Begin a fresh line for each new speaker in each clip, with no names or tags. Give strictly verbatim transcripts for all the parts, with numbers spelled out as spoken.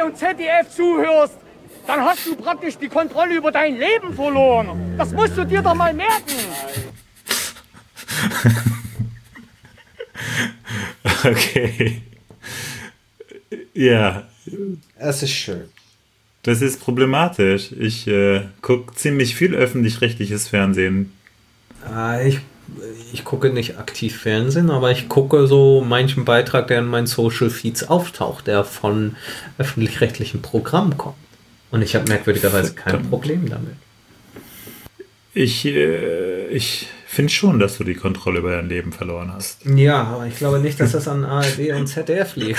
und Z D F zuhörst, dann hast du praktisch die Kontrolle über dein Leben verloren. Das musst du dir doch mal merken.
Okay. Ja.
Es ist schön.
Das ist problematisch. Ich äh, gucke ziemlich viel öffentlich-rechtliches Fernsehen.
Äh, ich, ich gucke nicht aktiv Fernsehen, aber ich gucke so manchen Beitrag, der in meinen Social Feeds auftaucht, der von öffentlich-rechtlichen Programmen kommt. Und ich habe merkwürdigerweise kein
Verdammt.
Problem damit.
Ich, äh, ich finde schon, dass du die Kontrolle über dein Leben verloren hast.
Ja, aber ich glaube nicht, dass das an A R D und Z D F liegt.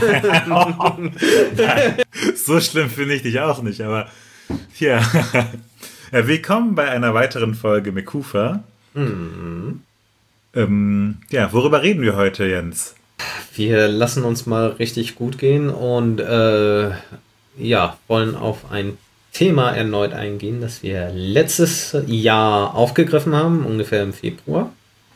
So schlimm finde ich dich auch nicht, aber ja. Ja, willkommen bei einer weiteren Folge Mekufa.
Mhm.
Ähm, ja, worüber reden wir heute, Jens?
Wir lassen uns mal richtig gut gehen und äh, ja, wollen auf ein Thema erneut eingehen, das wir letztes Jahr aufgegriffen haben, ungefähr im Februar.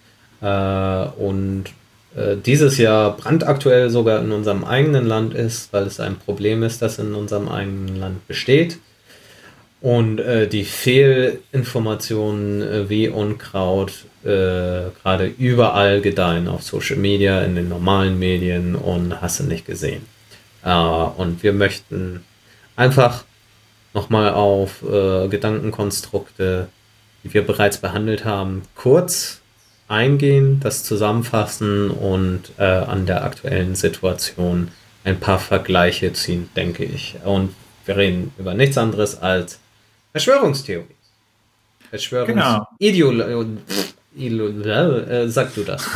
Äh, und äh, dieses Jahr brandaktuell sogar in unserem eigenen Land ist, weil es ein Problem ist, das in unserem eigenen Land besteht. Und äh, die Fehlinformationen äh, wie Unkraut äh, gerade überall gedeihen auf Social Media, in den normalen Medien und hast du nicht gesehen. Äh, und wir möchten einfach nochmal auf äh, Gedankenkonstrukte, die wir bereits behandelt haben, kurz eingehen, das zusammenfassen und äh, an der aktuellen Situation ein paar Vergleiche ziehen, denke ich. Und wir reden über nichts anderes als Verschwörungstheorie. Verschwörungsideologie. Genau. Äh, sag du das.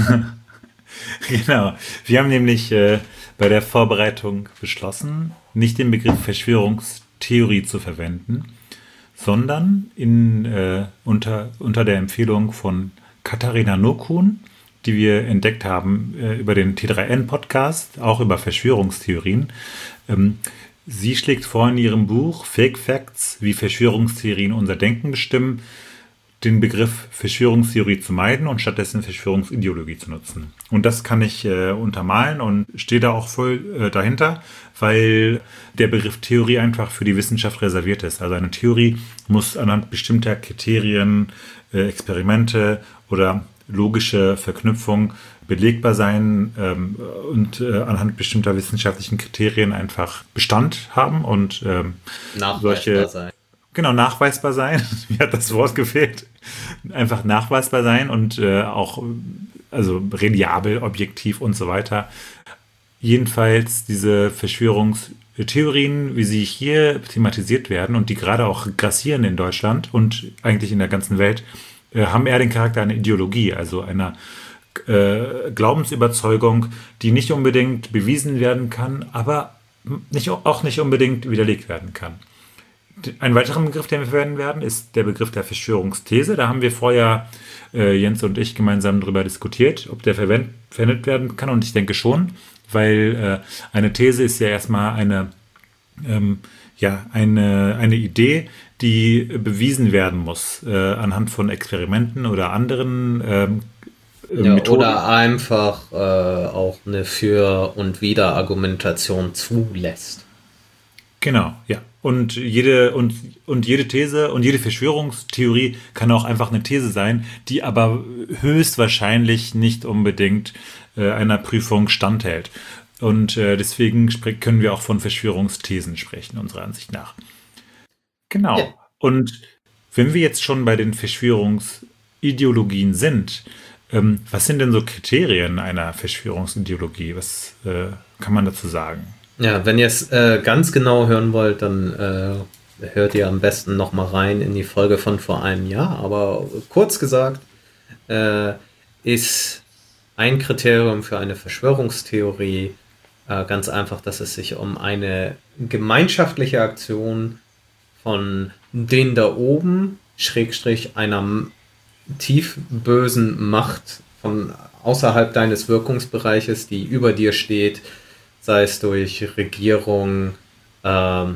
Genau. Wir haben nämlich äh, bei der Vorbereitung beschlossen, nicht den Begriff Verschwörungstheorie zu verwenden, sondern in, äh, unter, unter der Empfehlung von Katharina Nokun, die wir entdeckt haben äh, über den T drei N Podcast, auch über Verschwörungstheorien. Ähm, sie schlägt vor in ihrem Buch Fake Facts, wie Verschwörungstheorien unser Denken bestimmen, den Begriff Verschwörungstheorie zu meiden und stattdessen Verschwörungsideologie zu nutzen. Und das kann ich äh, untermalen und stehe da auch voll äh, dahinter, weil der Begriff Theorie einfach für die Wissenschaft reserviert ist. Also eine Theorie muss anhand bestimmter Kriterien, äh, Experimente oder logische Verknüpfung belegbar sein ähm, und äh, anhand bestimmter wissenschaftlichen Kriterien einfach Bestand haben und ähm,
Nachweisbar
solche,
sein.
Genau, nachweisbar sein. Mir hat das Wort gefehlt. Einfach nachweisbar sein und äh, auch also reliabel, objektiv und so weiter. Jedenfalls diese Verschwörungstheorien, wie sie hier thematisiert werden und die gerade auch grassieren in Deutschland und eigentlich in der ganzen Welt, äh, haben eher den Charakter einer Ideologie, also einer äh, Glaubensüberzeugung, die nicht unbedingt bewiesen werden kann, aber nicht, auch nicht unbedingt widerlegt werden kann. Ein weiterer Begriff, den wir verwenden werden, ist der Begriff der Verschwörungsthese. Da haben wir vorher, äh, Jens und ich, gemeinsam darüber diskutiert, ob der verwend- verwendet werden kann. Und ich denke schon, weil äh, eine These ist ja erstmal eine, ähm, ja, eine, eine Idee, die bewiesen werden muss äh, anhand von Experimenten oder anderen ähm, äh,
Ja,
Methoden.
oder einfach äh, auch eine Für- und Wider-Argumentation zulässt.
Genau, ja. Und jede, und, und jede These und jede Verschwörungstheorie kann auch einfach eine These sein, die aber höchstwahrscheinlich nicht unbedingt äh, einer Prüfung standhält. Und äh, deswegen spre- können wir auch von Verschwörungsthesen sprechen, unserer Ansicht nach. Genau.
Ja.
Und wenn wir jetzt schon bei den Verschwörungsideologien sind, ähm, was sind denn so Kriterien einer Verschwörungsideologie? Was äh, kann man dazu sagen?
Ja, wenn ihr es äh, ganz genau hören wollt, dann äh, hört ihr am besten noch mal rein in die Folge von vor einem Jahr. Aber kurz gesagt äh, ist ein Kriterium für eine Verschwörungstheorie äh, ganz einfach, dass es sich um eine gemeinschaftliche Aktion von denen da oben, Schrägstrich einer tief bösen Macht von außerhalb deines Wirkungsbereiches, die über dir steht, sei es durch Regierung, ähm,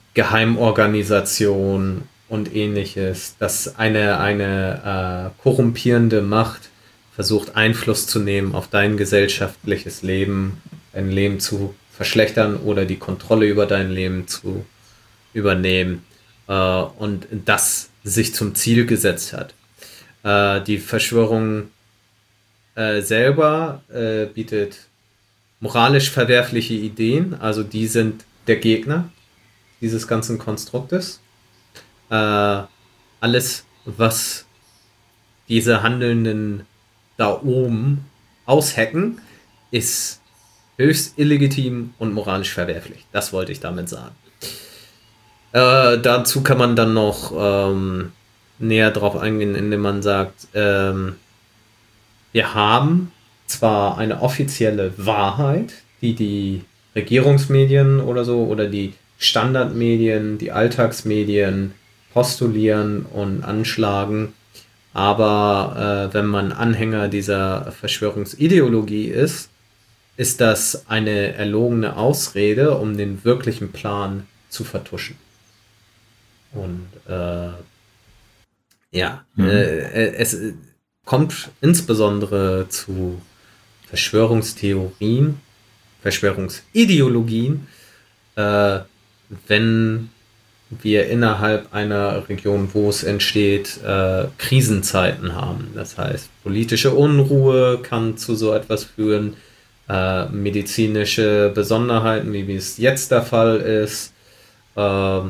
Geheimorganisation und ähnliches, dass eine, eine äh, korrumpierende Macht versucht, Einfluss zu nehmen auf dein gesellschaftliches Leben, dein Leben zu verschlechtern oder die Kontrolle über dein Leben zu übernehmen äh, und das sich zum Ziel gesetzt hat. Äh, die Verschwörung äh, selber äh, bietet moralisch verwerfliche Ideen, also die sind der Gegner dieses ganzen Konstruktes. Äh, alles, was diese Handelnden da oben aushacken, ist höchst illegitim und moralisch verwerflich. Das wollte ich damit sagen. Äh, dazu kann man dann noch ähm, näher drauf eingehen, indem man sagt, ähm, wir haben zwar eine offizielle Wahrheit, die die Regierungsmedien oder so oder die Standardmedien, die Alltagsmedien postulieren und anschlagen, aber äh, wenn man Anhänger dieser Verschwörungsideologie ist, ist das eine erlogene Ausrede, um den wirklichen Plan zu vertuschen. Und äh, ja, mhm. äh, es kommt insbesondere zu Verschwörungstheorien, Verschwörungsideologien, äh, wenn wir innerhalb einer Region, wo es entsteht, äh, Krisenzeiten haben. Das heißt, politische Unruhe kann zu so etwas führen, äh, medizinische Besonderheiten, wie es jetzt der Fall ist, äh,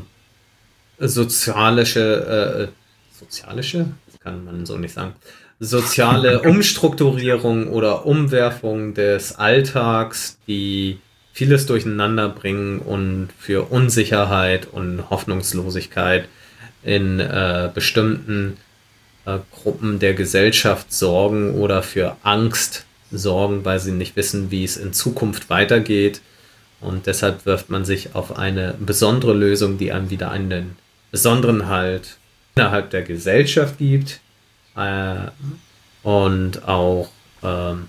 sozialische, äh, sozialische, das kann man so nicht sagen, soziale Umstrukturierung oder Umwerfung des Alltags, die vieles durcheinander bringen und für Unsicherheit und Hoffnungslosigkeit in äh, bestimmten äh, Gruppen der Gesellschaft sorgen oder für Angst sorgen, weil sie nicht wissen, wie es in Zukunft weitergeht. Und deshalb wirft man sich auf eine besondere Lösung, die einem wieder einen besonderen Halt innerhalb der Gesellschaft gibt äh, und auch ähm,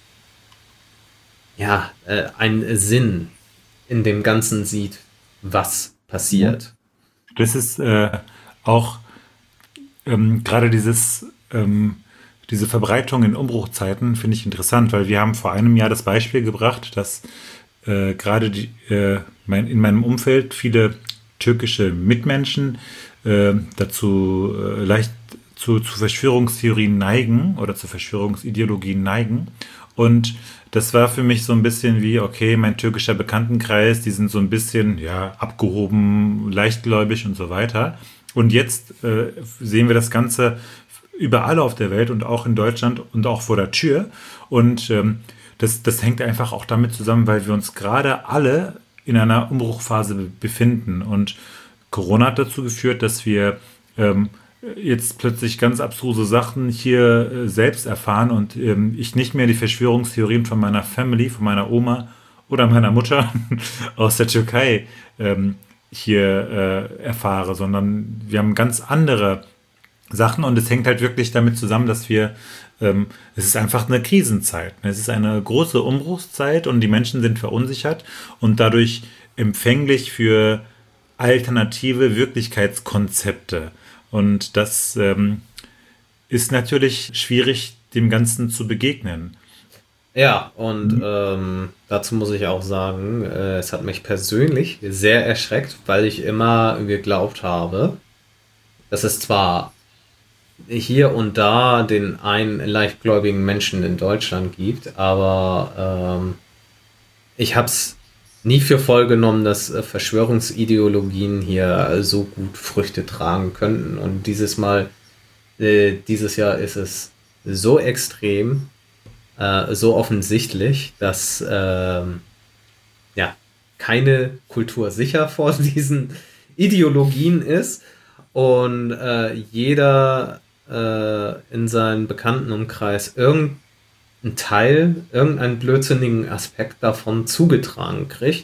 ja, äh, einen Sinn in dem Ganzen sieht, was passiert.
Das ist äh, auch ähm, gerade dieses ähm, diese Verbreitung in Umbruchzeiten finde ich interessant, weil wir haben vor einem Jahr das Beispiel gebracht, dass äh, gerade die, äh, mein, in meinem Umfeld viele türkische Mitmenschen äh, dazu äh, leicht zu, zu Verschwörungstheorien neigen oder zu Verschwörungsideologien neigen. Und das war für mich so ein bisschen wie, okay, mein türkischer Bekanntenkreis, die sind so ein bisschen, ja, abgehoben, leichtgläubig und so weiter. Und jetzt äh, sehen wir das Ganze überall auf der Welt und auch in Deutschland und auch vor der Tür. Und ähm, das, das hängt einfach auch damit zusammen, weil wir uns gerade alle in einer Umbruchphase be- befinden. Und Corona hat dazu geführt, dass wir ähm, jetzt plötzlich ganz abstruse Sachen hier äh, selbst erfahren und ähm, ich nicht mehr die Verschwörungstheorien von meiner Family, von meiner Oma oder meiner Mutter aus der Türkei ähm, hier äh, erfahre, sondern wir haben ganz andere Sachen und es hängt halt wirklich damit zusammen, dass wir, ähm, es ist einfach eine Krisenzeit. Es ist eine große Umbruchszeit und die Menschen sind verunsichert und dadurch empfänglich für alternative Wirklichkeitskonzepte. Und das ähm, ist natürlich schwierig, dem Ganzen zu begegnen.
Ja, und mhm. ähm, dazu muss ich auch sagen, äh, es hat mich persönlich sehr erschreckt, weil ich immer geglaubt habe, dass es zwar hier und da den einen leichtgläubigen Menschen in Deutschland gibt, aber ähm, ich habe es nie für voll genommen, dass äh, Verschwörungsideologien hier so gut Früchte tragen könnten. Und dieses Mal, äh, dieses Jahr ist es so extrem, äh, so offensichtlich, dass äh, ja keine Kultur sicher vor diesen Ideologien ist und äh, jeder äh, in seinem Bekanntenumkreis irgendein Teil, irgendeinen blödsinnigen Aspekt davon zugetragen kriegt.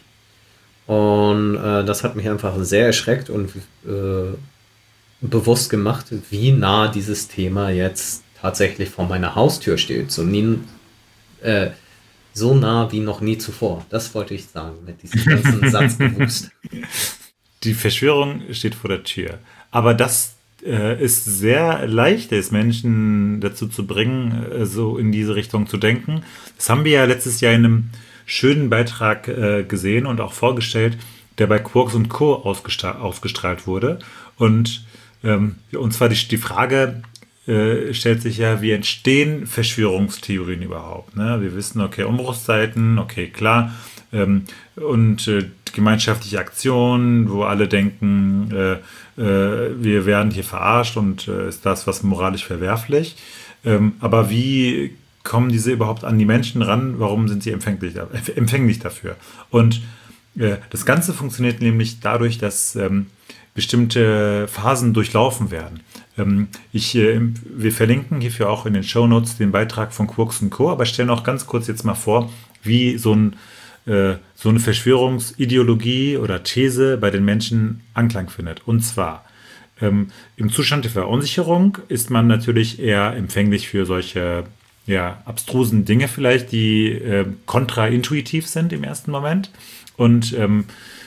Und äh, das hat mich einfach sehr erschreckt und äh, bewusst gemacht, wie nah dieses Thema jetzt tatsächlich vor meiner Haustür steht. So, nie, äh, so nah wie noch nie zuvor. Das wollte ich sagen mit diesem ganzen Satz bewusst.
Die Verschwörung steht vor der Tür. Aber das äh, ist sehr leicht, es Menschen dazu zu bringen, äh, so in diese Richtung zu denken. Das haben wir ja letztes Jahr in einem schönen Beitrag äh, gesehen und auch vorgestellt, der bei Quarks und Co. ausgestra- ausgestrahlt wurde. Und, ähm, und zwar die, die Frage äh, stellt sich ja, wie entstehen Verschwörungstheorien überhaupt? Ne? Wir wissen, okay, Umbruchszeiten, okay, klar. Ähm, und äh, gemeinschaftliche Aktionen, wo alle denken, äh, äh, wir werden hier verarscht und äh, ist das was moralisch verwerflich. Ähm, aber wie kommen diese überhaupt an die Menschen ran? Warum sind sie empfänglich, äh, empfänglich dafür? Und äh, das Ganze funktioniert nämlich dadurch, dass ähm, bestimmte Phasen durchlaufen werden. Ähm, ich, äh, wir verlinken hierfür auch in den Shownotes den Beitrag von Quarks und Co., aber stellen auch ganz kurz jetzt mal vor, wie so, ein, äh, so eine Verschwörungsideologie oder These bei den Menschen Anklang findet. Und zwar ähm, im Zustand der Verunsicherung ist man natürlich eher empfänglich für solche ja, abstrusen Dinge vielleicht, die äh, kontraintuitiv sind im ersten Moment. Und ähm,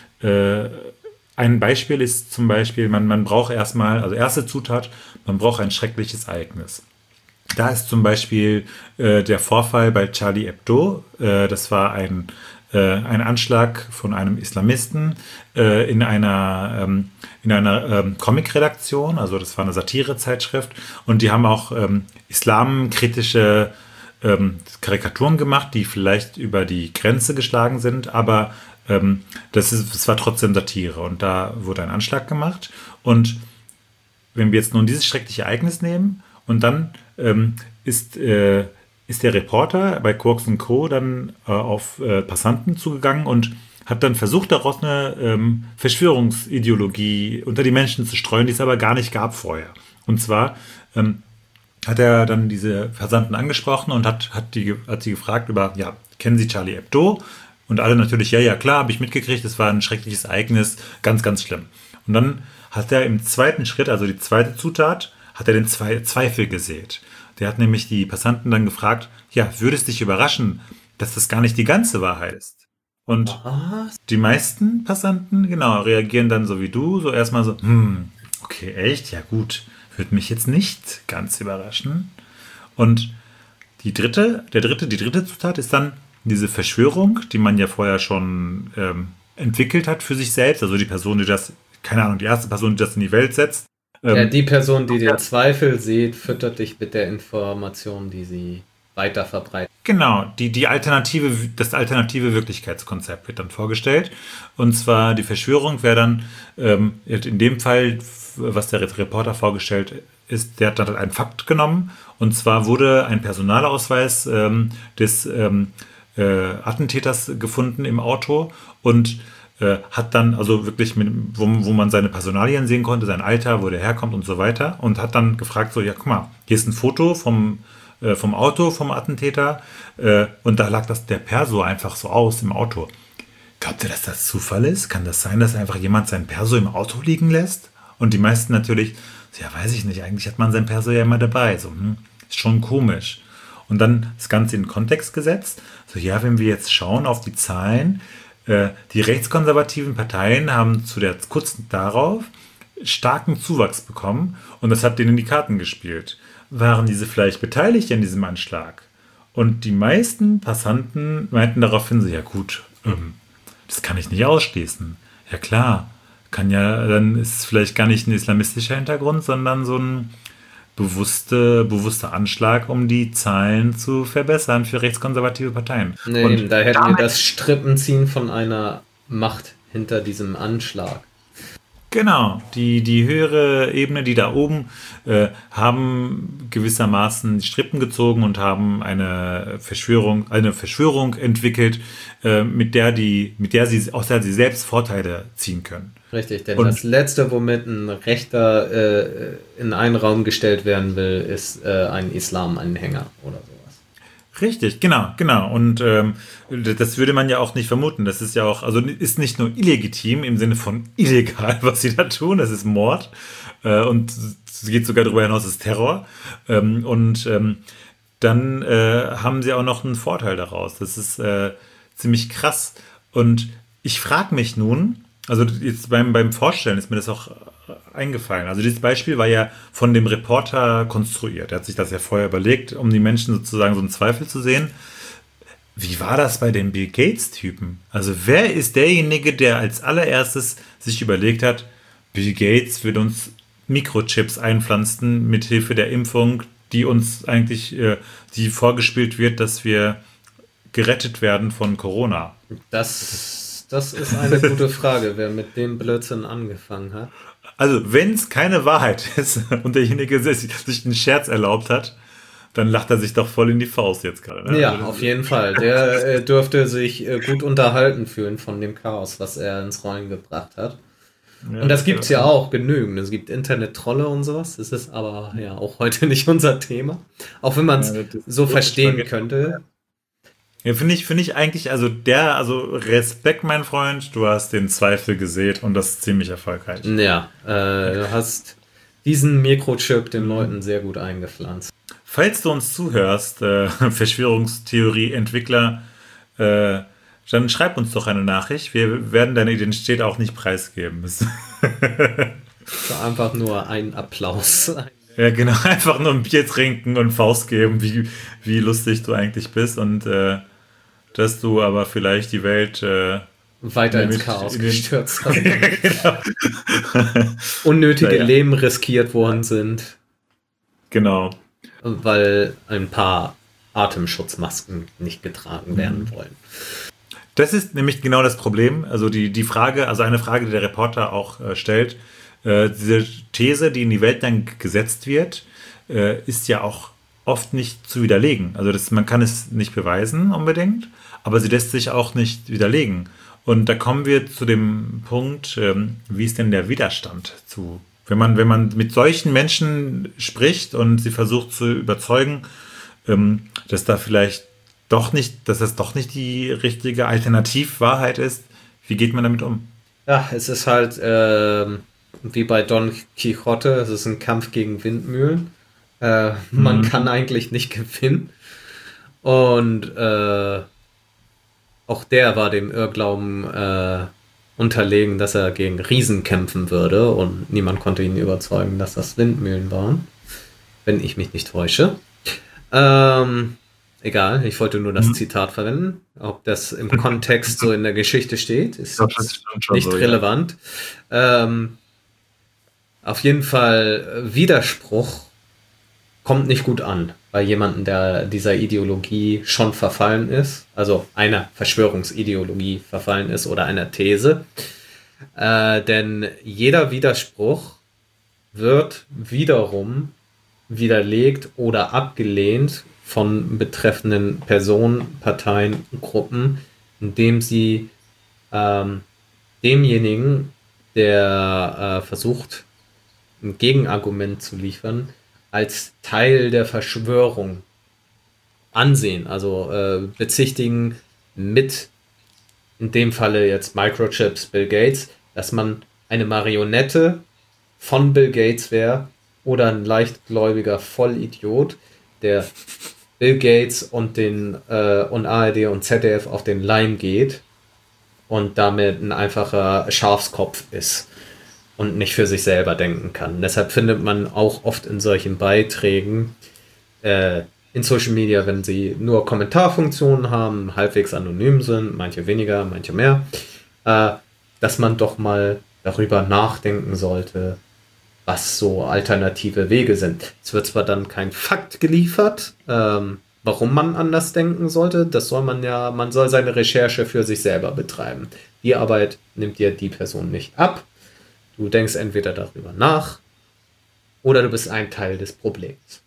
äh, ein Beispiel ist zum Beispiel, man, man braucht erstmal, also erste Zutat, man braucht ein schreckliches Ereignis. Da ist zum Beispiel äh, der Vorfall bei Charlie Hebdo. Äh, das war ein, äh, ein Anschlag von einem Islamisten äh, in einer, ähm, in einer ähm, Comic-Redaktion. Also das war eine Satire-Zeitschrift. Und die haben auch ähm, islamkritische ähm, Karikaturen gemacht, die vielleicht über die Grenze geschlagen sind, aber ähm, das, ist, das war trotzdem Satire. Und da wurde ein Anschlag gemacht. Und wenn wir jetzt nun dieses schreckliche Ereignis nehmen und dann ähm, ist, äh, ist der Reporter bei Quarks und Co. dann äh, auf äh, Passanten zugegangen und hat dann versucht, daraus eine ähm, Verschwörungsideologie unter die Menschen zu streuen, die es aber gar nicht gab vorher. Und zwar ähm, hat er dann diese Passanten angesprochen und hat, hat, die, hat sie gefragt über, ja, kennen Sie Charlie Hebdo? Und alle natürlich, ja, ja, klar, habe ich mitgekriegt, es war ein schreckliches Ereignis, ganz, ganz schlimm. Und dann hat er im zweiten Schritt, also die zweite Zutat, hat er den Zwe- Zweifel gesät. Der hat nämlich die Passanten dann gefragt, ja, würde es dich überraschen, dass das gar nicht die ganze Wahrheit ist? Und
Was?
die meisten Passanten, genau, reagieren dann so wie du, so erstmal so, hm, okay, echt, ja gut, würde mich jetzt nicht ganz überraschen. Und die dritte, der dritte, die dritte Zutat ist dann diese Verschwörung, die man ja vorher schon ähm, entwickelt hat für sich selbst, also die Person, die das, keine Ahnung, die erste Person, die das in die Welt setzt. Ähm,
Ja, die Person, die den Zweifel sieht, füttert dich mit der Information, die sie weiter verbreitet.
Genau, die, die alternative, das alternative Wirklichkeitskonzept wird dann vorgestellt. Und zwar die Verschwörung wäre dann ähm, in dem Fall, was der Reporter vorgestellt ist, der hat dann einen Fakt genommen. Und zwar wurde ein Personalausweis ähm, des ähm, äh, Attentäters gefunden im Auto und äh, hat dann also wirklich, mit, wo, wo man seine Personalien sehen konnte, sein Alter, wo der herkommt und so weiter. Und hat dann gefragt, so, ja, guck mal, hier ist ein Foto vom vom Auto, vom Attentäter, äh, und da lag das der Perso einfach so aus im Auto. Glaubt ihr, dass das Zufall ist? Kann das sein, dass einfach jemand sein Perso im Auto liegen lässt? Und die meisten natürlich, so, ja, weiß ich nicht, eigentlich hat man sein Perso ja immer dabei. So, hm, ist schon komisch. Und dann das Ganze in den Kontext gesetzt. So, ja, wenn wir jetzt schauen auf die Zahlen, äh, die rechtskonservativen Parteien haben zu der kurz darauf starken Zuwachs bekommen und das hat denen in die Karten gespielt. Waren diese vielleicht beteiligt an diesem Anschlag? Und die meisten Passanten meinten daraufhin so, ja gut, ähm, das kann ich nicht ausschließen. Ja klar, kann ja, dann ist es vielleicht gar nicht ein islamistischer Hintergrund, sondern so ein bewusste, bewusster Anschlag, um die Zahlen zu verbessern für rechtskonservative Parteien.
Nee,
und
da hätten wir das Strippenziehen von einer Macht hinter diesem Anschlag.
Genau, die, die höhere Ebene, die da oben, äh, haben gewissermaßen die Strippen gezogen und haben eine Verschwörung, eine Verschwörung entwickelt, äh, mit der die, mit der sie, aus der sie selbst Vorteile ziehen können.
Richtig, denn
Und
das Letzte, womit ein Rechter äh, in einen Raum gestellt werden will, ist äh, ein Islam-Anhänger oder sowas.
Richtig, genau, genau. Und ähm, das würde man ja auch nicht vermuten. Das ist ja auch, also ist nicht nur illegitim im Sinne von illegal, was sie da tun. Das ist Mord äh, und es geht sogar darüber hinaus, es ist Terror. Ähm, und ähm, dann äh, haben sie auch noch einen Vorteil daraus. Das ist äh, ziemlich krass. Und ich frage mich nun, also jetzt beim, beim Vorstellen ist mir das auch eingefallen. Also dieses Beispiel war ja von dem Reporter konstruiert. Er hat sich das ja vorher überlegt, um die Menschen sozusagen so einen Zweifel zu sehen. wie war das bei den Bill Gates-Typen? Also wer ist derjenige, der als allererstes sich überlegt hat, Bill Gates wird uns Mikrochips einpflanzen mit Hilfe der Impfung, die uns eigentlich, äh, die vorgespielt wird, dass wir gerettet werden von Corona?
Das, das ist eine gute Frage, wer mit dem Blödsinn angefangen hat.
Also wenn es keine Wahrheit ist und derjenige sich einen Scherz erlaubt hat, dann lacht er sich doch voll in die Faust jetzt gerade. Ne?
Ja,
also,
auf jeden Fall. Der äh, dürfte sich äh, gut unterhalten fühlen von dem Chaos, was er ins Rollen gebracht hat. Ja, und das gibt es ja auch genügend. Es gibt Internet-Trolle und sowas. Das ist aber ja auch heute nicht unser Thema. Auch wenn man es ja, so verstehen könnte.
Ja, finde ich, finde ich eigentlich, also der, also Respekt, mein Freund, du hast den Zweifel gesät und das ist ziemlich erfolgreich.
Ja, äh, du hast diesen Mikrochip den Leuten sehr gut eingepflanzt.
Falls du uns zuhörst, äh, Verschwörungstheorie-Entwickler, äh, dann schreib uns doch eine Nachricht. Wir werden deine Identität auch nicht preisgeben müssen.
Einfach nur ein Applaus.
Ja, genau. Einfach nur ein Bier trinken und Faust geben, wie, wie lustig du eigentlich bist. Und äh, dass du aber vielleicht die Welt äh,
weiter ins Chaos in gestürzt hast.
Ja, genau.
Unnötige naja. Leben riskiert worden sind.
Genau.
Weil ein paar Atemschutzmasken nicht getragen werden mhm. wollen.
Das ist nämlich genau das Problem. Also die, die Frage, also eine Frage, die der Reporter auch äh, stellt, äh, diese These, die in die Welt dann gesetzt wird, äh, ist ja auch oft nicht zu widerlegen. Also das, man kann es nicht beweisen unbedingt, aber sie lässt sich auch nicht widerlegen. Und da kommen wir zu dem Punkt, ähm, wie ist denn der Widerstand zu, wenn man, wenn man mit solchen Menschen spricht und sie versucht zu überzeugen, ähm, dass da vielleicht doch nicht, dass das doch nicht die richtige Alternativwahrheit ist. Wie geht man damit um?
Ja, es ist halt äh, wie bei Don Quixote, es ist ein Kampf gegen Windmühlen. Äh, mhm. Man kann eigentlich nicht gewinnen. Und äh, auch der war dem Irrglauben äh, unterlegen, dass er gegen Riesen kämpfen würde. Und niemand konnte ihn überzeugen, dass das Windmühlen waren. Wenn ich mich nicht täusche. Ähm... Egal, ich wollte nur das mhm. Zitat verwenden. Ob das im Kontext so in der Geschichte steht, ist glaub, nicht so, relevant. Ja. Ähm, auf jeden Fall, Widerspruch kommt nicht gut an bei jemandem, der dieser Ideologie schon verfallen ist, also einer Verschwörungsideologie verfallen ist oder einer These. Äh, denn jeder Widerspruch wird wiederum widerlegt oder abgelehnt von betreffenden Personen, Parteien, Gruppen, indem sie ähm, demjenigen, der äh, versucht, ein Gegenargument zu liefern, als Teil der Verschwörung ansehen, also äh, bezichtigen mit, in dem Falle jetzt Microchips, Bill Gates, dass man eine Marionette von Bill Gates wäre oder ein leichtgläubiger Vollidiot, der Bill Gates und den äh, und A R D und Z D F auf den Leim geht und damit ein einfacher Schafskopf ist und nicht für sich selber denken kann. Deshalb findet man auch oft in solchen Beiträgen äh, in Social Media, wenn sie nur Kommentarfunktionen haben, halbwegs anonym sind, manche weniger, manche mehr, äh, dass man doch mal darüber nachdenken sollte, was so alternative Wege sind. Es wird zwar dann kein Fakt geliefert, ähm, warum man anders denken sollte, das soll man ja, man soll seine Recherche für sich selber betreiben. Die Arbeit nimmt dir die Person nicht ab. Du denkst entweder darüber nach oder du bist ein Teil des Problems.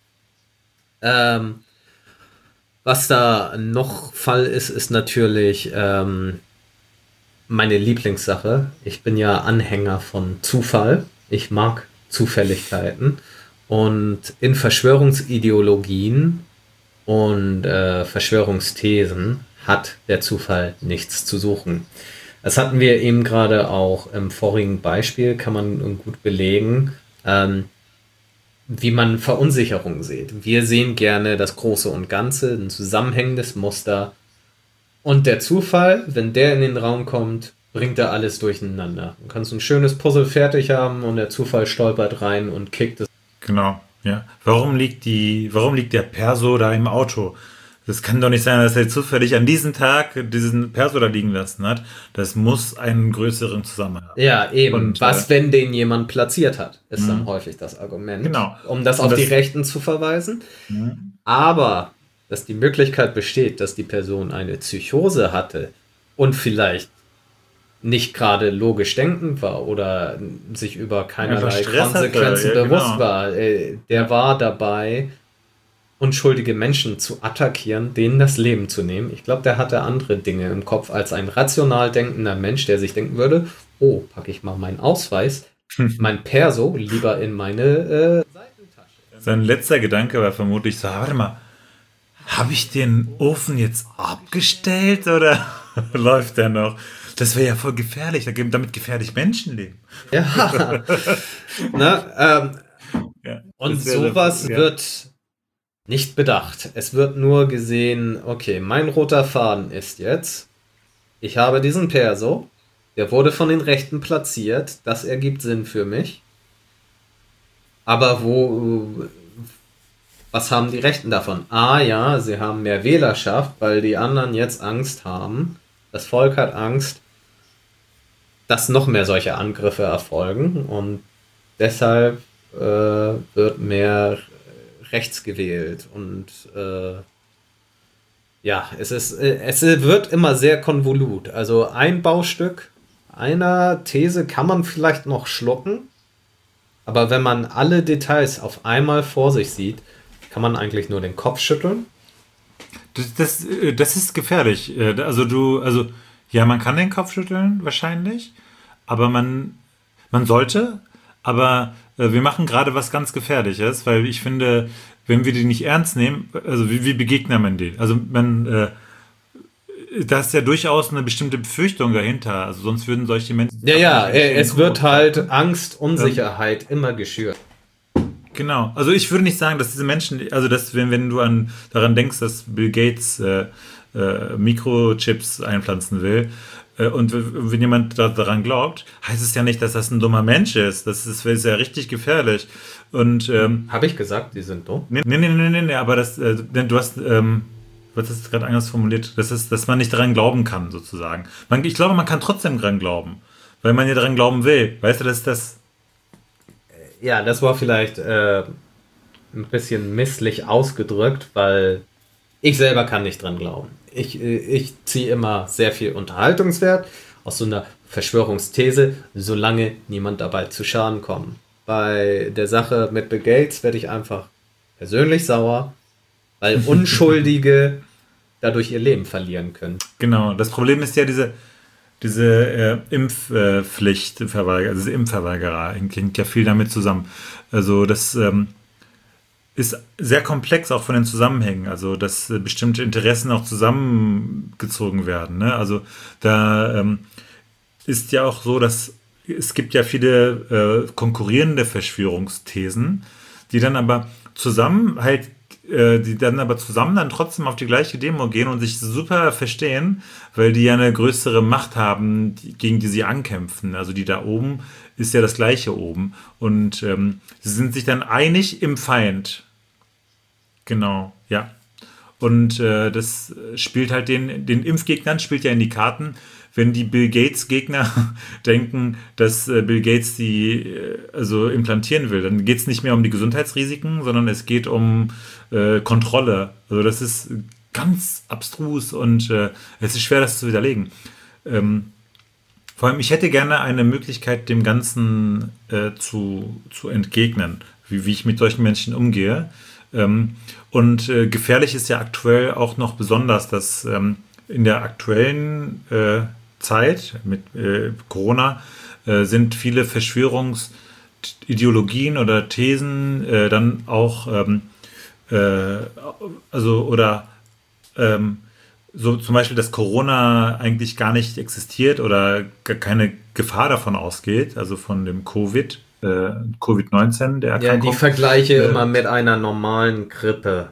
Ähm, was da noch Fall ist, ist natürlich ähm, meine Lieblingssache. Ich bin ja Anhänger von Zufall. Ich mag Zufälligkeiten und in Verschwörungsideologien und äh, Verschwörungsthesen hat der Zufall nichts zu suchen. Das hatten wir eben gerade auch im vorigen Beispiel, kann man gut belegen, ähm, wie man Verunsicherung sieht. Wir sehen gerne das Große und Ganze, ein zusammenhängendes Muster und der Zufall, wenn der in den Raum kommt, bringt er alles durcheinander. Du kannst ein schönes Puzzle fertig haben und der Zufall stolpert rein und kickt es.
Genau, ja. Warum liegt die, warum liegt der Perso da im Auto? Das kann doch nicht sein, dass er zufällig an diesem Tag diesen Perso da liegen lassen hat. Das muss einen größeren Zusammenhang haben.
Ja, eben.
Und,
Was,
äh,
wenn den jemand platziert hat, ist dann
Mhm.
häufig das Argument.
Genau.
Um das
Und
auf
das-
die Rechten zu verweisen.
Mhm.
Aber, dass die Möglichkeit besteht, dass die Person eine Psychose hatte und vielleicht nicht gerade logisch denkend war oder sich über keinerlei
Einfach Stress hatte,
Konsequenzen
ja,
bewusst
genau.
war, äh, der war dabei, unschuldige Menschen zu attackieren, denen das Leben zu nehmen. Ich glaube, der hatte andere Dinge im Kopf als ein rational denkender Mensch, der sich denken würde, oh, packe ich mal meinen Ausweis, mein Perso lieber in meine äh, Seitentasche.
Sein letzter Gedanke war vermutlich so, warte mal, habe ich den Ofen jetzt abgestellt oder läuft der noch? Das wäre ja voll gefährlich, damit gefährde ich Menschenleben.
Ja. Na, ähm,
Ja,
und
das wäre-
sowas
ja.
wird nicht bedacht. Es wird nur gesehen, okay, mein roter Faden ist jetzt, ich habe diesen Perso, der wurde von den Rechten platziert, das ergibt Sinn für mich. Aber wo, was haben die Rechten davon? Ah ja, sie haben mehr Wählerschaft, weil die anderen jetzt Angst haben. Das Volk hat Angst, dass noch mehr solche Angriffe erfolgen und deshalb äh, wird mehr rechts gewählt und äh, ja, es ist, äh, es wird immer sehr konvolut. Also ein Baustück einer These kann man vielleicht noch schlucken, aber wenn man alle Details auf einmal vor sich sieht, kann man eigentlich nur den Kopf schütteln.
Das, das, äh, das ist gefährlich. Äh, Also du, also ja, man kann den Kopf schütteln wahrscheinlich, aber man, man sollte, aber äh, wir machen gerade was ganz Gefährliches, weil ich finde, wenn wir die nicht ernst nehmen, also wie, wie begegnet man denen? Also man, äh, da ist ja durchaus eine bestimmte Befürchtung dahinter, also sonst würden solche Menschen...
Ja, ja, äh, es wird halt Angst, Unsicherheit immer geschürt.
Genau. Also ich würde nicht sagen, dass diese Menschen, also dass wenn, wenn du an daran denkst, dass Bill Gates äh, äh, Mikrochips einpflanzen will äh, und w- wenn jemand da, daran glaubt, heißt es ja nicht, dass das ein dummer Mensch ist. Das ist, ist ja richtig gefährlich. Und ähm,
Habe ich gesagt, die sind dumm?
nee, nee, nee, nee, nee, nee, aber das, äh, du hast, ähm, was ist gerade anders formuliert, das ist, dass man nicht daran glauben kann, sozusagen. Man, ich glaube, man kann trotzdem daran glauben, weil man ja daran glauben will. Weißt du, das ist das.
Ja, das war vielleicht äh, ein bisschen misslich ausgedrückt, weil ich selber kann nicht dran glauben. Ich, äh, ich ziehe immer sehr viel Unterhaltungswert aus so einer Verschwörungsthese, solange niemand dabei zu Schaden kommt. Bei der Sache mit Bill Gates werde ich einfach persönlich sauer, weil Unschuldige dadurch ihr Leben verlieren können.
Genau, das Problem ist ja diese, diese äh, Impfpflicht, äh, also diese Impfverweigerer, hängt ja viel damit zusammen. Also das ähm, ist sehr komplex auch von den Zusammenhängen, also dass äh, bestimmte Interessen auch zusammengezogen werden. Ne? Also da ähm, ist ja auch so, dass es gibt ja viele äh, konkurrierende Verschwörungsthesen, die dann aber zusammen halt die dann aber zusammen dann trotzdem auf die gleiche Demo gehen und sich super verstehen, weil die ja eine größere Macht haben, die, gegen die sie ankämpfen. Also die da oben ist ja das gleiche oben. Und ähm, sie sind sich dann einig im Feind. Genau, ja. Und äh, das spielt halt den, den Impfgegnern, spielt ja in die Karten, wenn die Bill Gates Gegner denken, dass äh, Bill Gates die äh, also implantieren will, dann geht es nicht mehr um die Gesundheitsrisiken, sondern es geht um äh, Kontrolle. Also das ist ganz abstrus und äh, es ist schwer, das zu widerlegen. Ähm, vor allem, ich hätte gerne eine Möglichkeit, dem Ganzen äh, zu, zu entgegnen, wie, wie ich mit solchen Menschen umgehe. Ähm, und äh, gefährlich ist ja aktuell auch noch besonders, dass ähm, in der aktuellen äh, Zeit mit äh, Corona äh, sind viele Verschwörungsideologien oder Thesen äh, dann auch ähm, äh, also oder ähm, so zum Beispiel, dass Corona eigentlich gar nicht existiert oder gar keine Gefahr davon ausgeht, also von dem Covid, äh, Covid neunzehn, der
Ja,
Erkrankung.
die Vergleiche
Äh,
immer mit einer normalen Grippe.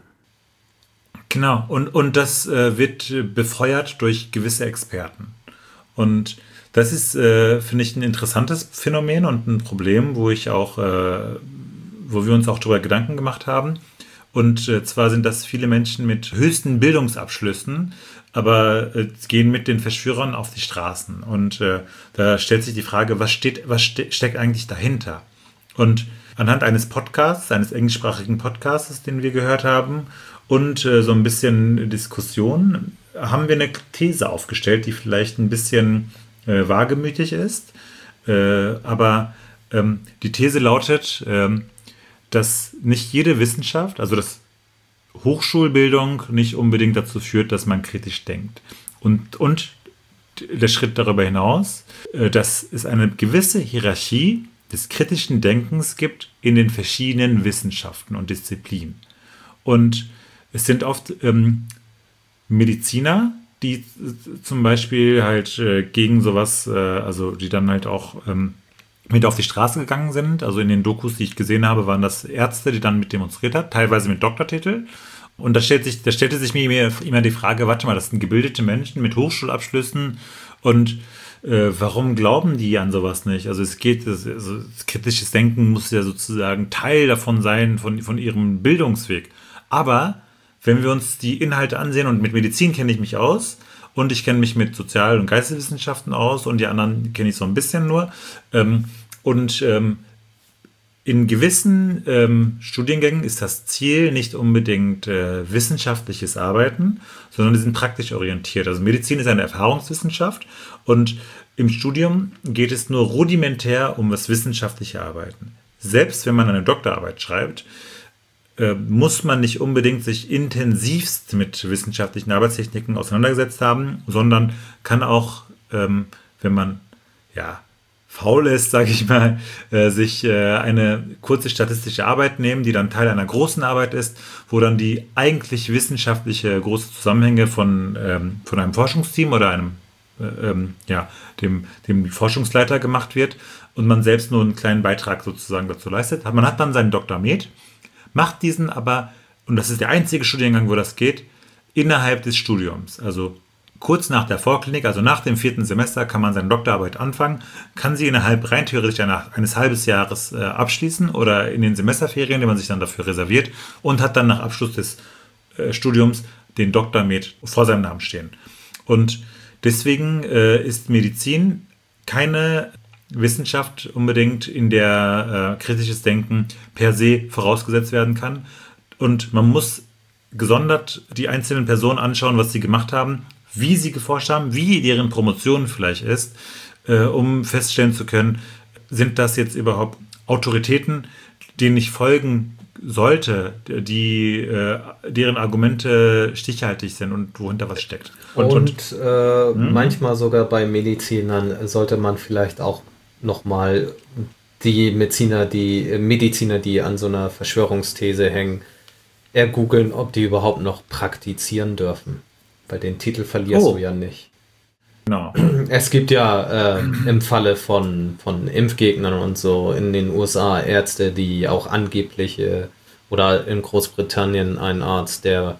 Genau, und, und das äh, wird äh, befeuert durch gewisse Experten. Und das ist, äh, finde ich, ein interessantes Phänomen und ein Problem, wo ich auch, äh, wo wir uns auch darüber Gedanken gemacht haben. Und äh, zwar sind das viele Menschen mit höchsten Bildungsabschlüssen, aber äh, gehen mit den Verschwörern auf die Straßen. Und äh, da stellt sich die Frage, was steht, was ste- steckt eigentlich dahinter? Und anhand eines Podcasts, eines englischsprachigen Podcasts, den wir gehört haben, und äh, so ein bisschen Diskussion, haben wir eine These aufgestellt, die vielleicht ein bisschen äh, wagemütig ist. Äh, aber ähm, die These lautet, ähm, dass nicht jede Wissenschaft, also dass Hochschulbildung nicht unbedingt dazu führt, dass man kritisch denkt. Und, und der Schritt darüber hinaus, äh, dass es eine gewisse Hierarchie des kritischen Denkens gibt in den verschiedenen Wissenschaften und Disziplinen. Und es sind oft ähm, Mediziner, die äh, zum Beispiel halt äh, gegen sowas, äh, also die dann halt auch ähm, mit auf die Straße gegangen sind. Also in den Dokus, die ich gesehen habe, waren das Ärzte, die dann mit demonstriert haben, teilweise mit Doktortitel. Und da, stellt sich, da stellte sich mir immer die Frage, warte mal, das sind gebildete Menschen mit Hochschulabschlüssen und äh, warum glauben die an sowas nicht? Also es geht, also kritisches Denken muss ja sozusagen Teil davon sein, von, von ihrem Bildungsweg. Aber wenn wir uns die Inhalte ansehen, und mit Medizin kenne ich mich aus und ich kenne mich mit Sozial- und Geisteswissenschaften aus und die anderen kenne ich so ein bisschen nur. Ähm, und ähm, in gewissen ähm, Studiengängen ist das Ziel nicht unbedingt äh, wissenschaftliches Arbeiten, sondern die sind praktisch orientiert. Also Medizin ist eine Erfahrungswissenschaft und im Studium geht es nur rudimentär um das wissenschaftliche Arbeiten. Selbst wenn man eine Doktorarbeit schreibt, äh, muss man nicht unbedingt sich intensivst mit wissenschaftlichen Arbeitstechniken auseinandergesetzt haben, sondern kann auch, ähm, wenn man ja faul ist, sage ich mal, äh, sich äh, eine kurze statistische Arbeit nehmen, die dann Teil einer großen Arbeit ist, wo dann die eigentlich wissenschaftliche große Zusammenhänge von, ähm, von einem Forschungsteam oder einem äh, ähm, ja, dem, dem Forschungsleiter gemacht wird und man selbst nur einen kleinen Beitrag sozusagen dazu leistet. Man hat dann seinen Doktor Med, macht diesen aber, und das ist der einzige Studiengang, wo das geht, innerhalb des Studiums, also kurz nach der Vorklinik, also nach dem vierten Semester, kann man seine Doktorarbeit anfangen, kann sie innerhalb rein theoretisch eines halbes Jahres äh, abschließen oder in den Semesterferien, die man sich dann dafür reserviert, und hat dann nach Abschluss des äh, Studiums den Doktor Med vor seinem Namen stehen. Und deswegen äh, ist Medizin keine Wissenschaft unbedingt, in der äh, kritisches Denken per se vorausgesetzt werden kann. Und man muss gesondert die einzelnen Personen anschauen, was sie gemacht haben, wie sie geforscht haben, wie deren Promotion vielleicht ist, äh, um feststellen zu können, sind das jetzt überhaupt Autoritäten, denen ich folgen sollte, die, äh, deren Argumente stichhaltig sind und wohinter was steckt.
Und, und, und äh, manchmal sogar bei Medizinern sollte man vielleicht auch nochmal die Mediziner, die Mediziner, die an so einer Verschwörungsthese hängen, ergoogeln, ob die überhaupt noch praktizieren dürfen. Bei den Titel verlierst oh. du ja nicht.
Genau.
Es gibt ja äh, im Falle von, von Impfgegnern und so in den U S A Ärzte, die auch angeblich, äh, oder in Großbritannien ein Arzt, der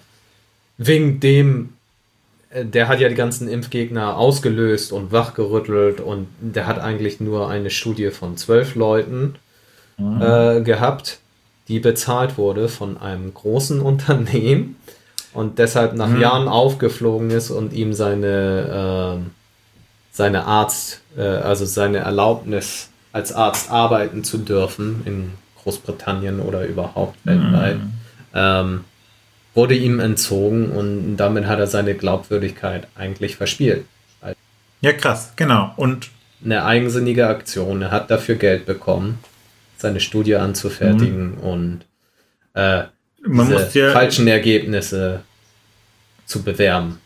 wegen dem, äh, der hat ja die ganzen Impfgegner ausgelöst und wachgerüttelt und der hat eigentlich nur eine Studie von zwölf Leuten mhm. äh, gehabt, die bezahlt wurde von einem großen Unternehmen. Und deshalb nach mhm. Jahren aufgeflogen ist und ihm seine, äh, seine Arzt, äh, also seine Erlaubnis als Arzt arbeiten zu dürfen in Großbritannien oder überhaupt weltweit, mhm. ähm, wurde ihm entzogen und damit hat er seine Glaubwürdigkeit eigentlich verspielt.
Ja, krass, genau. Und
eine eigensinnige Aktion. Er hat dafür Geld bekommen, seine Studie anzufertigen mhm. und äh,
Man
diese
muss ja
falschen Ergebnisse zu bewerben.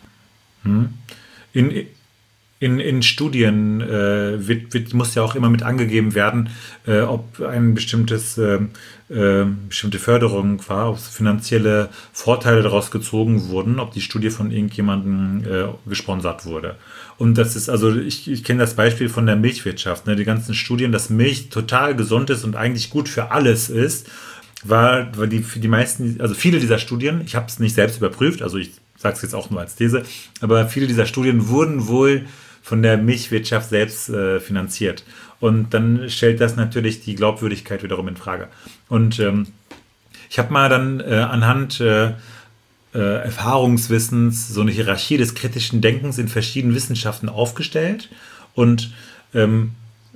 In, in, in Studien äh, wird, wird, muss ja auch immer mit angegeben werden, äh, ob ein bestimmtes, äh, äh, bestimmte Förderung war, ob finanzielle Vorteile daraus gezogen wurden, ob die Studie von irgendjemandem äh, gesponsert wurde. Und das ist, also ich, ich kenne das Beispiel von der Milchwirtschaft, ne? Die ganzen Studien, dass Milch total gesund ist und eigentlich gut für alles ist, war, war die, für die meisten, also viele dieser Studien, ich habe es nicht selbst überprüft, also ich sage es jetzt auch nur als These, aber viele dieser Studien wurden wohl von der Milchwirtschaft selbst äh, finanziert. Und dann stellt das natürlich die Glaubwürdigkeit wiederum in Frage. Und ähm, Ich habe mal dann äh, anhand äh, äh, Erfahrungswissens so eine Hierarchie des kritischen Denkens in verschiedenen Wissenschaften aufgestellt. Und ähm,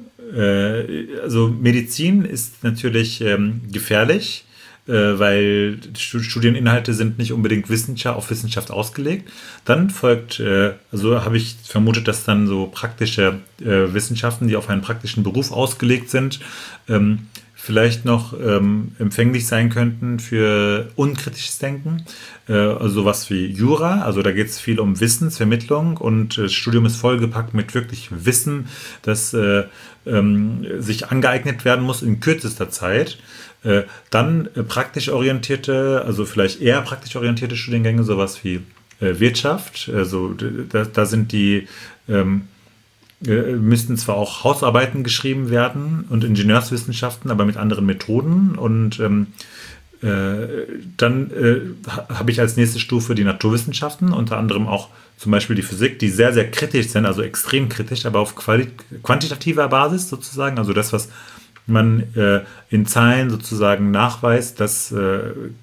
äh, also Medizin ist natürlich ähm, gefährlich, äh, weil Studieninhalte sind nicht unbedingt Wissenschaft, auf Wissenschaft ausgelegt. Dann folgt, äh, also habe ich vermutet, dass dann so praktische äh, Wissenschaften, die auf einen praktischen Beruf ausgelegt sind, ähm, vielleicht noch ähm, empfänglich sein könnten für unkritisches Denken. Äh, also sowas wie Jura, also da geht es viel um Wissensvermittlung und das Studium ist vollgepackt mit wirklich Wissen, das äh, ähm, sich angeeignet werden muss in kürzester Zeit. Äh, dann äh, praktisch orientierte, also vielleicht eher praktisch orientierte Studiengänge, sowas wie äh, Wirtschaft. Also da, da sind die ähm, müssten zwar auch Hausarbeiten geschrieben werden und Ingenieurswissenschaften, aber mit anderen Methoden. Und ähm, äh, dann äh, habe ich als nächste Stufe die Naturwissenschaften, unter anderem auch zum Beispiel die Physik, die sehr, sehr kritisch sind, also extrem kritisch, aber auf quali- quantitativer Basis sozusagen. Also das, was man äh, in Zahlen sozusagen nachweist, das äh,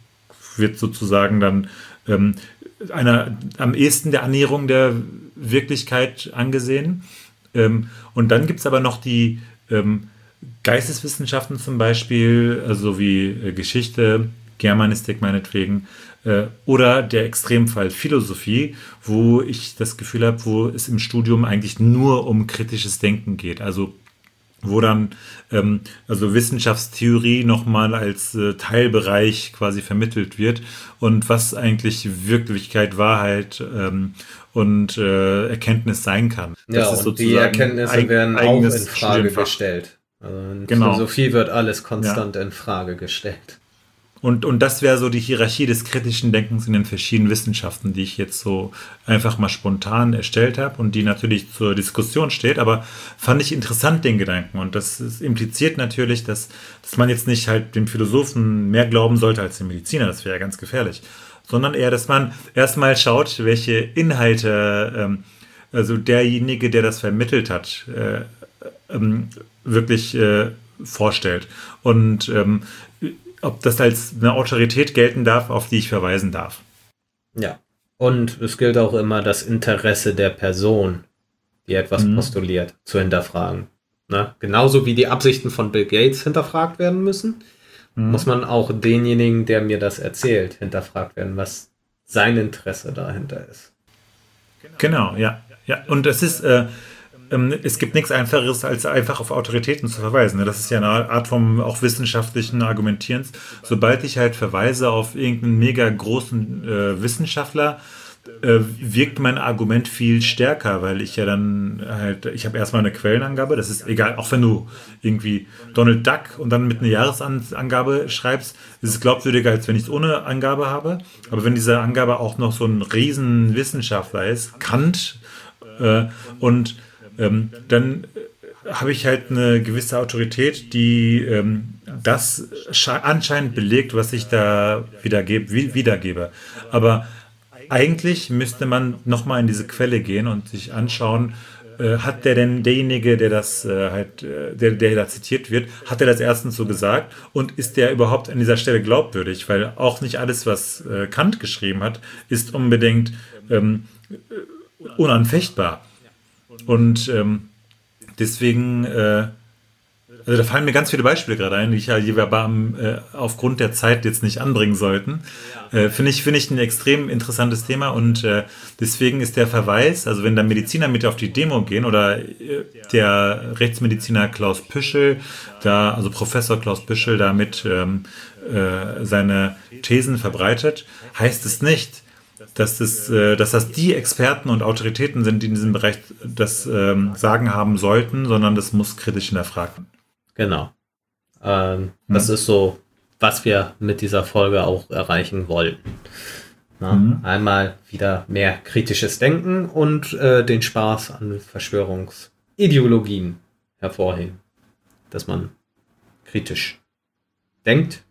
wird sozusagen dann ähm, einer, am ehesten der Annäherung der Wirklichkeit angesehen. Ähm, und dann gibt es aber noch die ähm, Geisteswissenschaften zum Beispiel, also wie äh, Geschichte, Germanistik meinetwegen, äh, oder der Extremfall Philosophie, wo ich das Gefühl habe, wo es im Studium eigentlich nur um kritisches Denken geht. Also wo dann ähm, also Wissenschaftstheorie nochmal als äh, Teilbereich quasi vermittelt wird und was eigentlich Wirklichkeit, Wahrheit ähm, und äh, Erkenntnis sein kann.
Ja,
das ist
und die Erkenntnisse
ein,
werden auch in Frage gestellt. Also in
genau.
Philosophie wird alles konstant ja. in Frage gestellt.
Und, und das wäre so die Hierarchie des kritischen Denkens in den verschiedenen Wissenschaften, die ich jetzt so einfach mal spontan erstellt habe und die natürlich zur Diskussion steht. Aber fand ich interessant, den Gedanken. Und das, das impliziert natürlich, dass, dass man jetzt nicht halt dem Philosophen mehr glauben sollte als dem Mediziner. Das wäre ja ganz gefährlich. Sondern eher, dass man erstmal schaut, welche Inhalte ähm, also derjenige, der das vermittelt hat, äh, ähm, wirklich äh, vorstellt. Und ähm, ob das als eine Autorität gelten darf, auf die ich verweisen darf.
Ja, und es gilt auch immer, das Interesse der Person, die etwas mhm. postuliert, zu hinterfragen. Ne? Genauso wie die Absichten von Bill Gates hinterfragt werden müssen, mhm. muss man auch denjenigen, der mir das erzählt, hinterfragt werden, was sein Interesse dahinter ist.
Genau, ja. ja. Und es ist... Äh, Es gibt nichts Einfacheres, als einfach auf Autoritäten zu verweisen. Das ist ja eine Art vom auch wissenschaftlichen Argumentierens. Sobald ich halt verweise auf irgendeinen mega großen äh, Wissenschaftler, äh, wirkt mein Argument viel stärker, weil ich ja dann halt, ich habe erstmal eine Quellenangabe, das ist egal, auch wenn du irgendwie Donald Duck und dann mit einer Jahresangabe schreibst, ist es glaubwürdiger, als wenn ich es ohne Angabe habe. Aber wenn diese Angabe auch noch so ein riesen Wissenschaftler ist, Kant, äh, und Ähm, dann habe ich halt eine gewisse Autorität, die ähm, das anscheinend belegt, was ich da wiedergebe, wiedergebe. Aber eigentlich müsste man nochmal in diese Quelle gehen und sich anschauen, äh, hat der denn derjenige, der das äh, halt, äh, der, der da zitiert wird, hat er das erstens so gesagt und ist der überhaupt an dieser Stelle glaubwürdig? Weil auch nicht alles, was äh, Kant geschrieben hat, ist unbedingt ähm, unanfechtbar. Und ähm, deswegen, äh, also da fallen mir ganz viele Beispiele gerade ein, die ich ja aber äh, aufgrund der Zeit jetzt nicht anbringen sollten. Äh, Finde ich, finde ich ein extrem interessantes Thema und äh, deswegen ist der Verweis, also wenn da Mediziner mit auf die Demo gehen oder äh, der Rechtsmediziner Klaus Püschel, da, also Professor Klaus Püschel damit ähm, äh, seine Thesen verbreitet, heißt es nicht, dass das, äh, dass das die Experten und Autoritäten sind, die in diesem Bereich das ähm, Sagen haben sollten, sondern das muss kritisch hinterfragt werden.
Genau. Ähm, mhm. Das ist so, was wir mit dieser Folge auch erreichen wollten. Na, mhm. Einmal wieder mehr kritisches Denken und äh, den Spaß an Verschwörungsideologien hervorheben. Dass man kritisch denkt,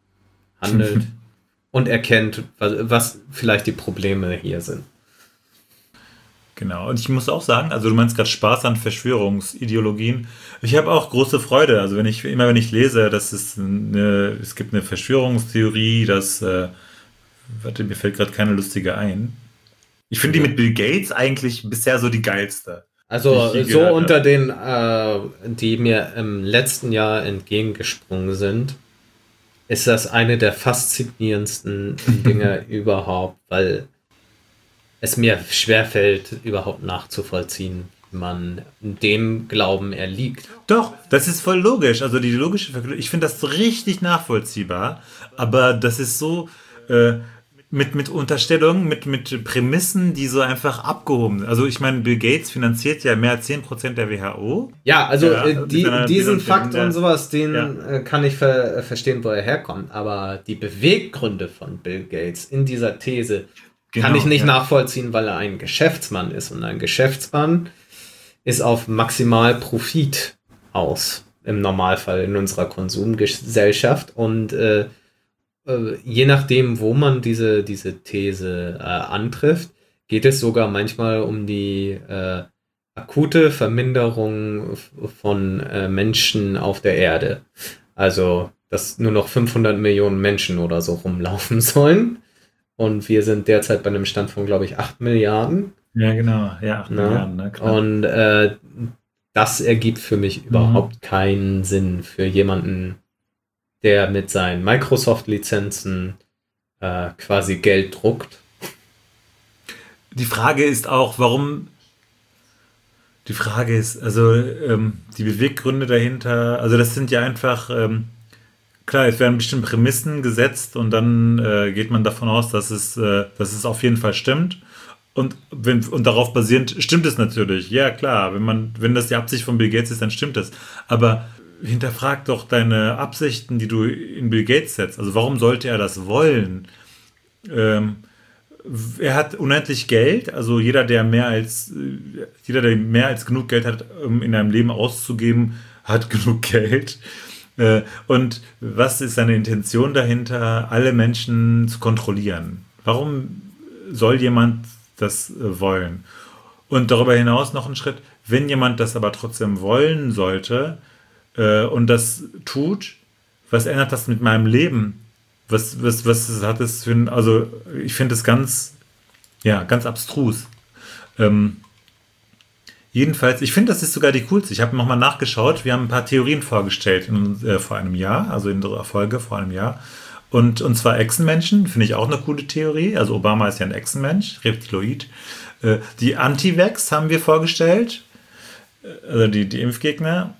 handelt und erkennt, was, was vielleicht die Probleme hier sind.
Genau. Und ich muss auch sagen, also du meinst gerade Spaß an Verschwörungsideologien. Ich habe auch große Freude. Also wenn ich immer wenn ich lese, dass es eine, es gibt eine Verschwörungstheorie, dass äh, warte, mir fällt gerade keine lustige ein. Ich finde die mit Bill Gates eigentlich bisher so die geilste.
Also
die ich je
so
gehört
unter
habe.
den, äh, die mir im letzten Jahr entgegengesprungen sind, ist das eine der faszinierendsten Dinge überhaupt, weil es mir schwerfällt, überhaupt nachzuvollziehen, wie man dem Glauben erliegt.
Doch, das ist voll logisch. Also die logische Verknüpfung, ich finde das so richtig nachvollziehbar, aber das ist so äh, mit, mit Unterstellungen, mit, mit Prämissen, die so einfach abgehoben sind. Also ich meine, Bill Gates finanziert ja mehr als zehn Prozent der W H O.
Ja, also
Ja,
äh, die,
mit seiner
diesen
Finanzierung,
Fakt
ja.
und sowas, den
Ja.
äh, kann ich ver verstehen, wo er herkommt. Aber die Beweggründe von Bill Gates in dieser These kann
Genau,
ich nicht
ja.
nachvollziehen, weil er ein Geschäftsmann ist. Und ein Geschäftsmann ist auf maximal Profit aus, im Normalfall in unserer Konsumgesellschaft. Und äh, äh, je nachdem, wo man diese, diese These äh, antrifft, geht es sogar manchmal um die äh, akute Verminderung f- von äh, Menschen auf der Erde. Also, dass nur noch fünfhundert Millionen Menschen oder so rumlaufen sollen. Und wir sind derzeit bei einem Stand von, glaube ich, acht Milliarden.
Ja, genau. Ja, acht
Ne?
Milliarden, ne? Klar.
Und äh, das ergibt für mich überhaupt keinen Sinn für jemanden, der mit seinen Microsoft-Lizenzen äh, quasi Geld druckt.
Die Frage ist auch, warum. Die Frage ist, also ähm, die Beweggründe dahinter, also das sind ja einfach, ähm, klar, es werden bestimmte Prämissen gesetzt und dann äh, geht man davon aus, dass es, äh, dass es auf jeden Fall stimmt. Und, wenn, und darauf basierend stimmt es natürlich. Ja, klar, wenn man, wenn das die Absicht von Bill Gates ist, dann stimmt es. Aber hinterfrag doch deine Absichten, die du in Bill Gates setzt. Also warum sollte er das wollen? Ähm, er hat unendlich Geld, also jeder, der mehr als äh, jeder, der mehr als genug Geld hat, um in einem Leben auszugeben, hat genug Geld. Äh, und was ist seine Intention dahinter, alle Menschen zu kontrollieren? Warum soll jemand das äh, wollen? Und darüber hinaus noch ein Schritt, wenn jemand das aber trotzdem wollen sollte äh, und das tut, was ändert das mit meinem Leben? Was, was, was hat es für ein, also ich finde es ganz, ja, ganz abstrus. Ähm, jedenfalls, ich finde, das ist sogar die coolste. Ich habe nochmal nachgeschaut, wir haben ein paar Theorien vorgestellt in, äh, vor einem Jahr, also in der Folge vor einem Jahr. Und, und zwar Echsenmenschen, finde ich auch eine coole Theorie. Also Obama ist ja ein Echsenmensch, Reptiloid. Äh, die Anti-Vax haben wir vorgestellt, äh, also die, die Impfgegner,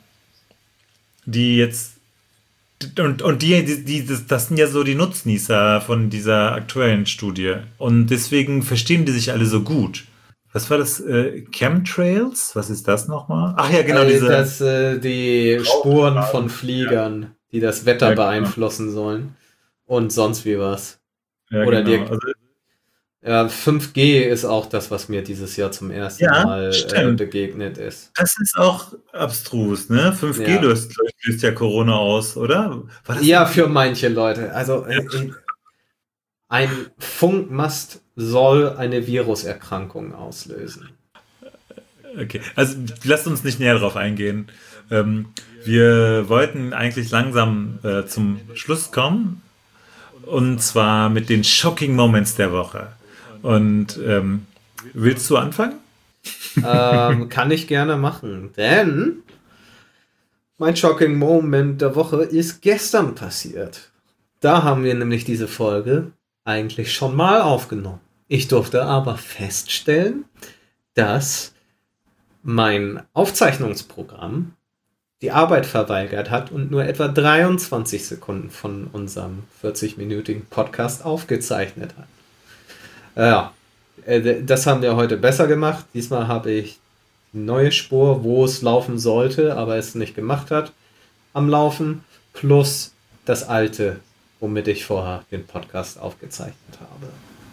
die jetzt Und, und die, die, die, das, das sind ja so die Nutznießer von dieser aktuellen Studie. Und deswegen verstehen die sich alle so gut. Was war das? Äh, Chemtrails? Was ist das nochmal? Ach ja, genau,
Äh,
diese.
das, äh, die Spuren von Fliegern, die das Wetter
Ja, genau.
beeinflussen sollen. Und sonst wie was.
Ja,
oder
genau.
die-
Also,
Ja, fünf G ist auch das, was mir dieses Jahr zum ersten
Ja,
Mal äh,
stimmt.
begegnet ist.
das ist auch abstrus, ne? fünf G
Ja.
löst, löst ja Corona aus, oder? War das
Ja, für manche Leute. Also äh, äh, ein Funkmast soll eine Viruserkrankung auslösen.
Okay, also lasst uns nicht näher darauf eingehen. Ähm, wir wollten eigentlich langsam äh, zum Schluss kommen. Und zwar mit den Shocking Moments der Woche. Und ähm, willst du anfangen?
ähm, kann ich gerne machen, denn mein Shocking Moment der Woche ist gestern passiert. Da haben wir nämlich diese Folge eigentlich schon mal aufgenommen. Ich durfte aber feststellen, dass mein Aufzeichnungsprogramm die Arbeit verweigert hat und nur etwa dreiundzwanzig Sekunden von unserem vierzig-minütigen Podcast aufgezeichnet hat. Ja, äh, das haben wir heute besser gemacht. Diesmal habe ich die neue Spur, wo es laufen sollte, aber es nicht gemacht hat, am Laufen, plus das alte, womit ich vorher den Podcast aufgezeichnet habe.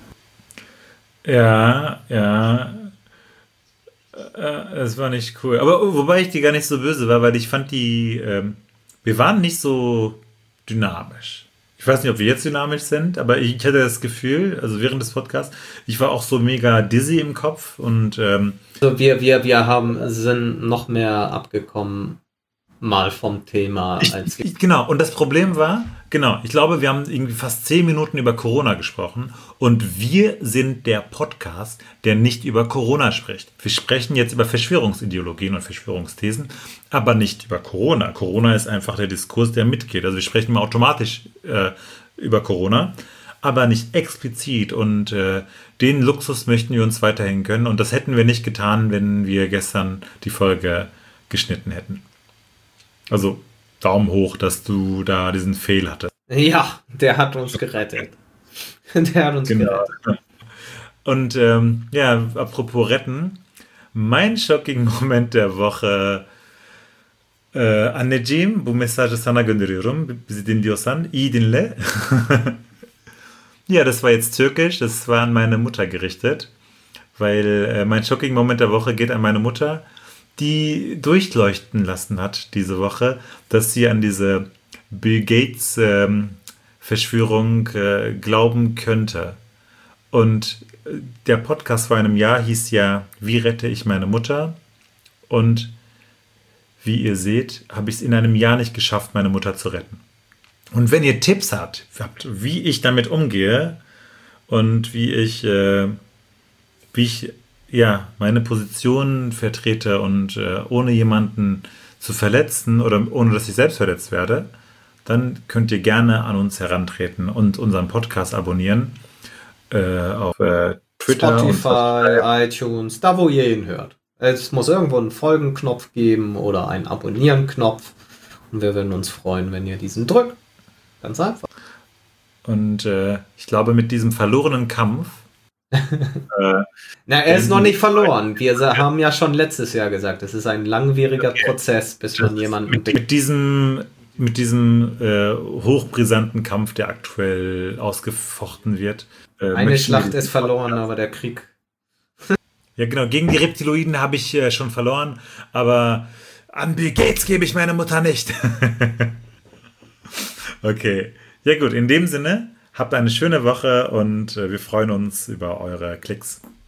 Ja, ja. Äh, das war nicht cool. Aber wobei ich die gar nicht so böse war, weil ich fand die, ähm, wir waren nicht so dynamisch. Ich weiß nicht, ob wir jetzt dynamisch sind, aber ich hatte das Gefühl, also während des Podcasts, ich war auch so mega dizzy im Kopf und ähm,
also wir, wir, wir haben, sind noch mehr abgekommen mal vom Thema.
Ich,
als
ich, genau, und das Problem war, genau, ich glaube, wir haben irgendwie fast zehn Minuten über Corona gesprochen und wir sind der Podcast, der nicht über Corona spricht. Wir sprechen jetzt über Verschwörungsideologien und Verschwörungsthesen, aber nicht über Corona. Corona ist einfach der Diskurs, der mitgeht. Also wir sprechen immer automatisch äh, über Corona, aber nicht explizit und äh, den Luxus möchten wir uns weiterhin gönnen und das hätten wir nicht getan, wenn wir gestern die Folge geschnitten hätten. Also Daumen hoch, dass du da diesen Fail hattest.
Ja, der hat uns gerettet. Der hat uns
Genau.
gerettet.
Und ähm, ja, apropos retten, mein shocking Moment der Woche e, anneciğim bu mesajı sana gönderiyorum. Bizi dinliyorsan iyi dinle. Ja, das war jetzt türkisch, das war an meine Mutter gerichtet, weil äh, mein shocking Moment der Woche geht an meine Mutter, die durchleuchten lassen hat diese Woche, dass sie an diese Bill Gates ähm, Verschwörung äh, glauben könnte. Und der Podcast vor einem Jahr hieß ja, wie rette ich meine Mutter? Und wie ihr seht, habe ich es in einem Jahr nicht geschafft, meine Mutter zu retten. Und wenn ihr Tipps habt, wie ich damit umgehe und wie ich, äh, wie ich ja, meine Position vertrete und äh, ohne jemanden zu verletzen oder ohne dass ich selbst verletzt werde, dann könnt ihr gerne an uns herantreten und unseren Podcast abonnieren äh, auf äh, Twitter,
Spotify, iTunes, da wo ihr ihn hört. Es muss irgendwo einen Folgenknopf geben oder einen Abonnieren-Knopf und wir würden uns freuen, wenn ihr diesen drückt. Ganz einfach.
Und äh, ich glaube, mit diesem verlorenen Kampf
äh, Na, er ist noch nicht verloren. Wir haben ja schon letztes Jahr gesagt, es ist ein langwieriger okay. Prozess, bis man jemanden...
Mit, mit diesem, mit diesem äh, hochbrisanten Kampf, der aktuell ausgefochten wird.
Äh, Eine Schlacht ist verloren, aber der Krieg...
Ja, genau. Gegen die Reptiloiden habe ich äh, schon verloren, aber an Bill Gates gebe ich meine Mutter nicht. Okay. Ja gut, in dem Sinne... Habt eine schöne Woche und wir freuen uns über eure Klicks.